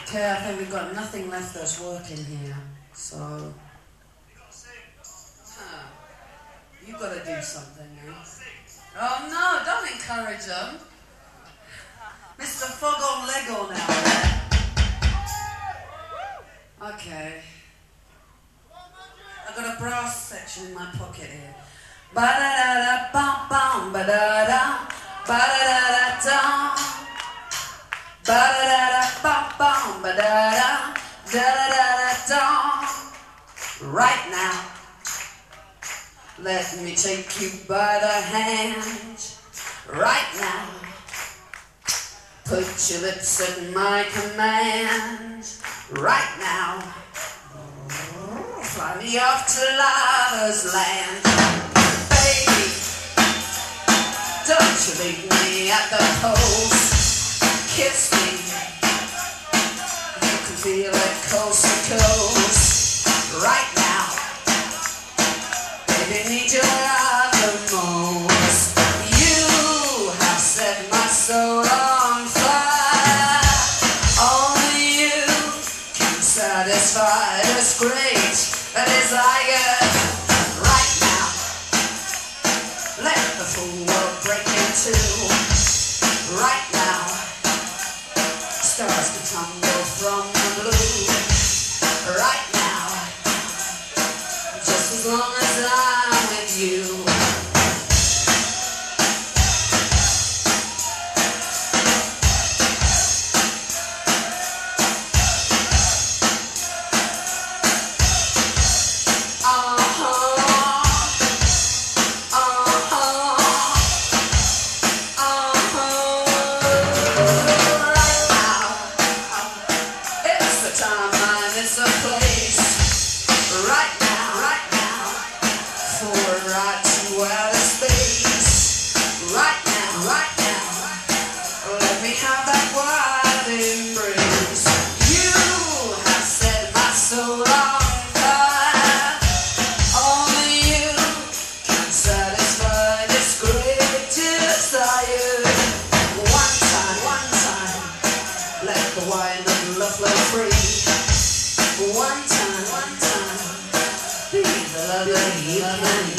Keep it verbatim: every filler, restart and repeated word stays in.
Okay, I think we've got nothing left that's working here, so... Huh. You've got to do something, eh? Oh no, don't encourage them. Mister Fog on Lego now. Okay. I've got a brass section in my pocket here. Ba-da-da-da-bum-bum, ba-da-da, ba-da-da-da-dum. Ba-da-da-da-bum-bum, ba-da-da, da-da-da-da-dum. Right now, let me take you by the hand. Right now, put your lips at my command. Right now, fly me off to lover's land. Baby, don't you leave me at the post. Kiss me, you can feel it coast to coast. Right now, baby, need your love the most. You have set my soul on fire. Only you can satisfy this great desire. Right now, let the full world break in two. Right now, stars can tumble from the blue. Right now, just as long as I'm with you. Wine and love flow free. One time, one time, be the love that you can.